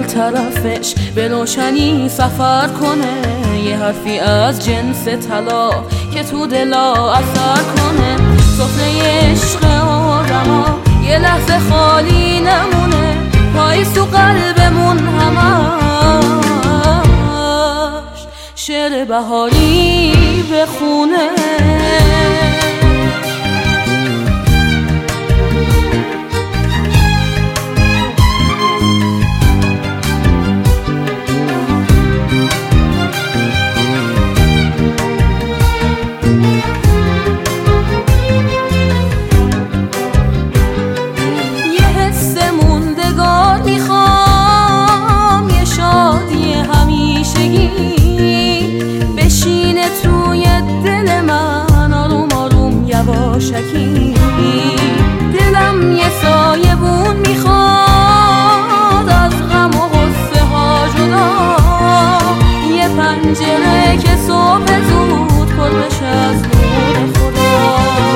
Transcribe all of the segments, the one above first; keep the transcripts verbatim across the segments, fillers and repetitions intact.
گل طرفش به روشنی سفر کنه، یه حرفی از جنس طلا که تو دلا اثر کنه. سفره عشق آدما یه لحظه خالی نمونه، پاییز تو قلبمون همش شعر بهاری بخونه. بشینه توی دل من آروم آروم یواشکی، دلم یه سایبون میخواد از غم و غصه ها جدا، یه پنجره که صبح زود پر بشه از نور خدا.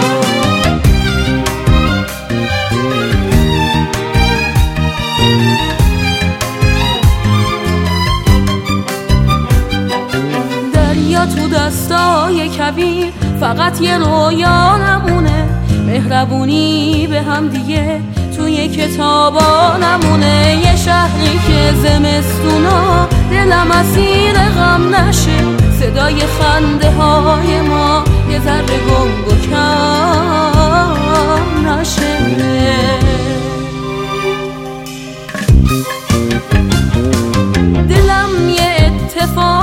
تو دستای کبیر فقط یه رویا نمونه، مهربونی به هم دیگه توی کتابا نمونه. یه شهری که زمستونا دلم اسیر غم نشه، صدای خنده های ما یه ذره گنگ و کم نشه. دلم یه اتفاق